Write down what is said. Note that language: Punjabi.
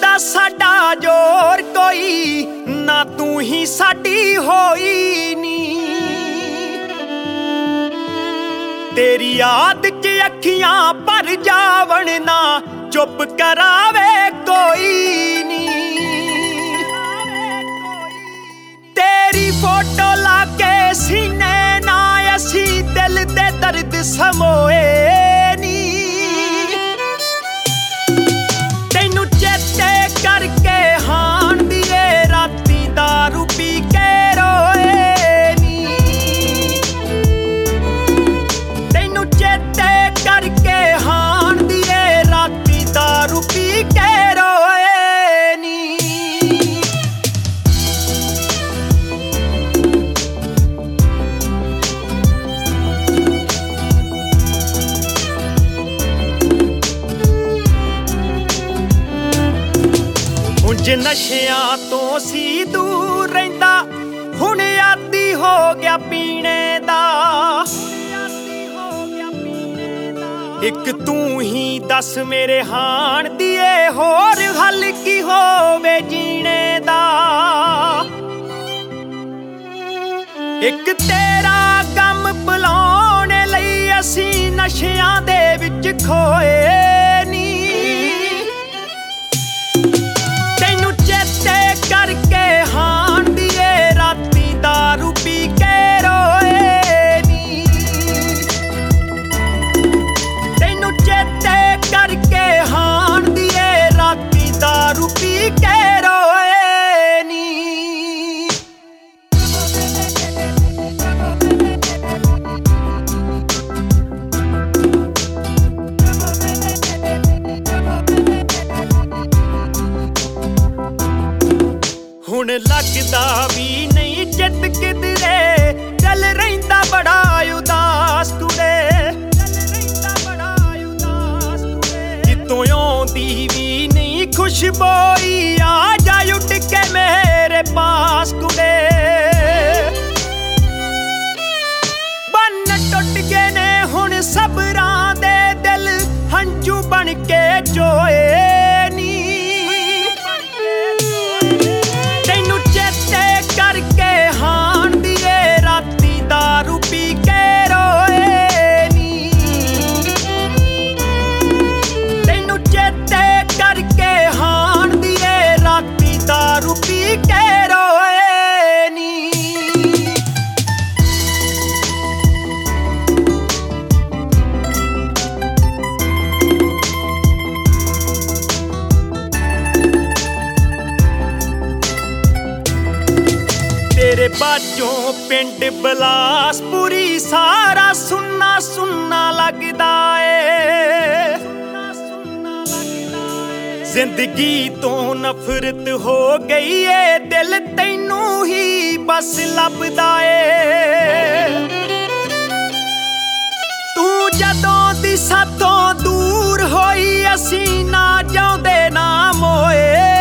ਲੱਗਦਾ ਸਾਡਾ ਜੋਰ ਕੋਈ ਨਾ, ਤੂੰ ਹੀ ਸਾਡੀ ਹੋਈ ਨੀ। ਤੇਰੀ ਯਾਦ 'ਚ ਅੱਖੀਆਂ ਭਰ ਜਾਵਣ ਨਾ, ਚੁੱਪ ਕਰਾਵੇ ਕੋਈ ਨੀ। ਤੇਰੀ ਫੋਟੋ ਲਾ ਕੇ ਸੀਨੇ ਨਾ, ਅਸੀਂ ਦਿਲ ਦੇ ਦਰਦ ਸਮੋਏ ਨੀ। ਤੈਨੂੰ ਚੇਤੇ ਕਰਕੇ ਹਾਣ ਦੀਏ ਰਾਤੀ ਦਾਰੂ ਪੀ ਕੇ ਰੋਏ ਨੀ। ਤੈਨੂੰ ਚੇਤੇ ਕਰਕੇ ਹਾਣ ਦੀਏ ਰਾਤੀ ਦਾਰੂ ਪੀ ਕੇ ਰੋਏ ਨੀ। ਉਂਝ ਨਸ਼ਿਆਂ ਤੋਂ ਸੀ ਦੂਰ ਰਹਿੰਦਾ, ਹੁਣ ਆਦੀ ਹੋ ਗਿਆ ਪੀਣੇ ਦਾ। ਇੱਕ ਤੂੰ ਹੀ ਦੱਸ ਮੇਰੇ ਹਾਣ ਦੀਏ, ਹੋਰ ਹੱਲ ਕੀ ਹੋਵੇ ਜੀਣੇ ਦਾ। ਇੱਕ ਤੇਰਾ ਗਮ ਭੁਲਾਉਣ ਲਈ ਅਸੀਂ ਨਸ਼ਿਆਂ ਦੇ ਵਿੱਚ ਖੋਏ ਨੀ। ਤੈਨੂੰ ਚੇਤੇ ਕਰਕੇ ਹਾਣ ਦੀਏ ਰਾਤੀ ਦਾਰੂ ਪੀ ਕੇ ਰੋਏ ਨੀ। ਤੈਨੂੰ ਚੇਤੇ ਕਰਕੇ ਹਾਣ ਦੀਏ ਰਾਤੀ ਦਾਰੂ ਪੀ ਕੇ ਰੋਏ ਨੀ। ਹੁਣ ਲੱਗਦਾ ਵੀ ਨਹੀਂ ਚਿੱਤ ਕਿਧਰੇ, ਦਿਲ ਰਹਿੰਦਾ ਬੜਾ ਉਦਾਸ ਕੁੜੇ। ਜਿੱਤੋਂ ਆਉਂਦੀ ਵੀ ਨਹੀਂ ਖੁਸ਼ਬੋਈ, ਆ ਜਾ ਉੱਡ ਕੇ ਮੇਰੇ ਪਾਸ ਕੁੜੇ। ਬੰਨ ਟੁੱਟ ਗਏ ਨੇ ਹੁਣ ਸਬਰਾਂ ਦੇ, ਦਿਲ ਹੰਝੂ ਬਣ ਕੇ ਚੋਏ ਨੀ। ਤੈਨੂੰ ਚੇਤੇ ਕਰਕੇ ਹਾਣ ਦੀਏ ਰਾਤੀ ਦਾਰੂ ਪੀ ਕੇ ਰੋਏ ਨੀ। ਤੈਨੂੰ ਚੇਤੇ ਕਰਕੇ ਹਾਣ ਦੀਏ ਰਾਤੀ ਦਾਰੂ ਪੀ ਕੇ ਰੋਏ ਨੀ। ਤੇਰੇ ਬਾਝੋਂ ਪਿੰਡ ਬਲਾਸਪੁਰੀ ਸਾਰਾ ਸੁੰਨਾ ਸੁੰਨਾ ਲੱਗਦਾ ਏ। ਜ਼ਿੰਦਗੀ ਤੋਂ ਨਫ਼ਰਤ ਹੋ ਗਈ ਏ, ਦਿਲ ਤੈਨੂੰ ਹੀ ਬਸ ਲੱਭਦਾ ਏ। ਤੂੰ ਜਦੋਂ ਦੀ ਸਾਥੋਂ ਦੂਰ ਹੋਈ, ਅਸੀਂ ਨਾ ਜਿਉਂਦੇ ਨਾ ਮੋਏ